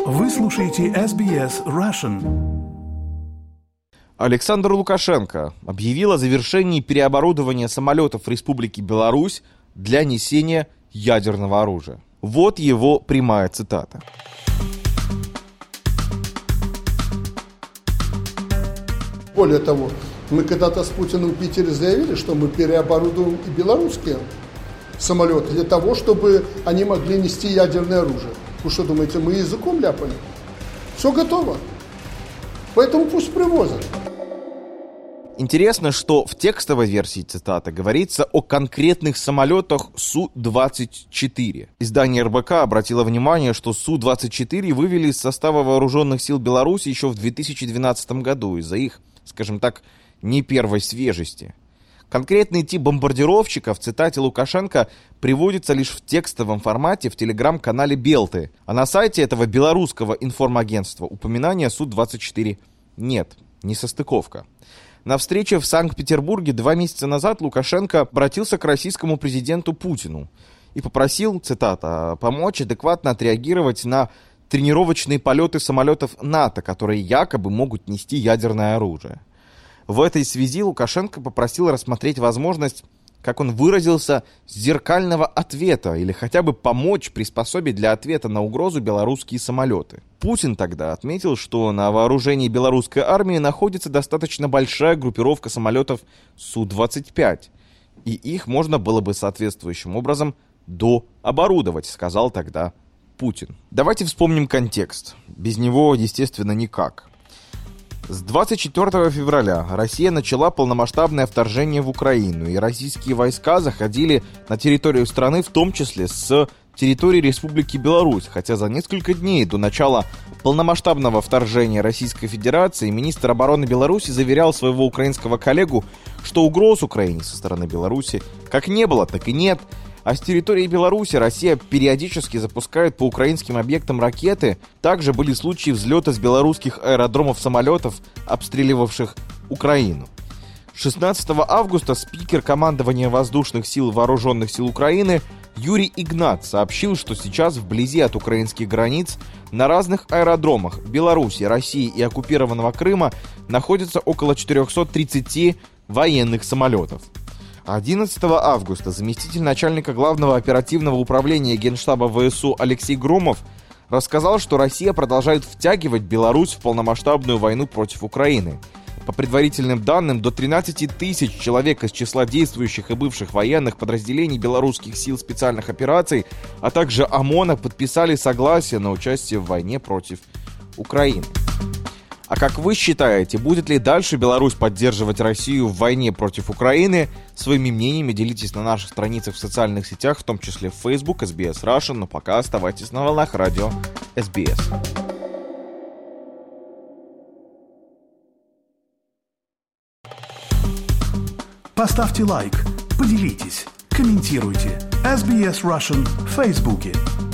Вы слушаете SBS Russian. Александр Лукашенко объявил о завершении переоборудования самолетов Республики Беларусь для несения ядерного оружия. Вот его прямая цитата. Более того, мы когда-то с Путиным в Питере заявили, что мы переоборудуем и белорусские самолеты для того, чтобы они могли нести ядерное оружие. Вы что думаете, мы языком ляпали? Все готово. Поэтому пусть привозят. Интересно, что в текстовой версии цитаты говорится о конкретных самолетах Су-24. Издание РБК обратило внимание, что Су-24 вывели из состава вооруженных сил Беларуси еще в 2012 году из-за их, скажем так, не первой свежести. Конкретный тип бомбардировщика в цитате Лукашенко приводится лишь в текстовом формате в телеграм-канале Белты, а на сайте этого белорусского информагентства упоминания Су-24 нет, несостыковка. На встрече в Санкт-Петербурге 2 месяца назад Лукашенко обратился к российскому президенту Путину и попросил, цитата, помочь адекватно отреагировать на тренировочные полеты самолетов НАТО, которые якобы могут нести ядерное оружие. В этой связи Лукашенко попросил рассмотреть возможность, как он выразился, зеркального ответа или хотя бы помочь приспособить для ответа на угрозу белорусские самолеты. Путин тогда отметил, что на вооружении белорусской армии находится достаточно большая группировка самолетов Су-25, и их можно было бы соответствующим образом дооборудовать, сказал тогда Путин. Давайте вспомним контекст. Без него, естественно, никак. С 24 февраля Россия начала полномасштабное вторжение в Украину, и российские войска заходили на территорию страны, в том числе с территории Республики Беларусь, хотя за несколько дней до начала полномасштабного вторжения Российской Федерации министр обороны Беларуси заверял своего украинского коллегу, что угроз Украине со стороны Беларуси как не было, так и нет. А с территории Беларуси Россия периодически запускает по украинским объектам ракеты. Также были случаи взлета с белорусских аэродромов самолетов, обстреливавших Украину. 16 августа спикер командования воздушных сил Вооруженных сил Украины Юрий Игнат сообщил, что сейчас вблизи от украинских границ на разных аэродромах Беларуси, России и оккупированного Крыма находится около 430 военных самолетов. 11 августа заместитель начальника главного оперативного управления Генштаба ВСУ Алексей Громов рассказал, что Россия продолжает втягивать Беларусь в полномасштабную войну против Украины. По предварительным данным, до 13 тысяч человек из числа действующих и бывших военных подразделений белорусских сил специальных операций, а также ОМОНа подписали согласие на участие в войне против Украины. А как вы считаете, будет ли дальше Беларусь поддерживать Россию в войне против Украины? Своими мнениями делитесь на наших страницах в социальных сетях, в том числе в Facebook, SBS Russian, но пока оставайтесь на волнах радио SBS. Поставьте лайк, поделитесь, комментируйте. SBS Russian в Фейсбуке.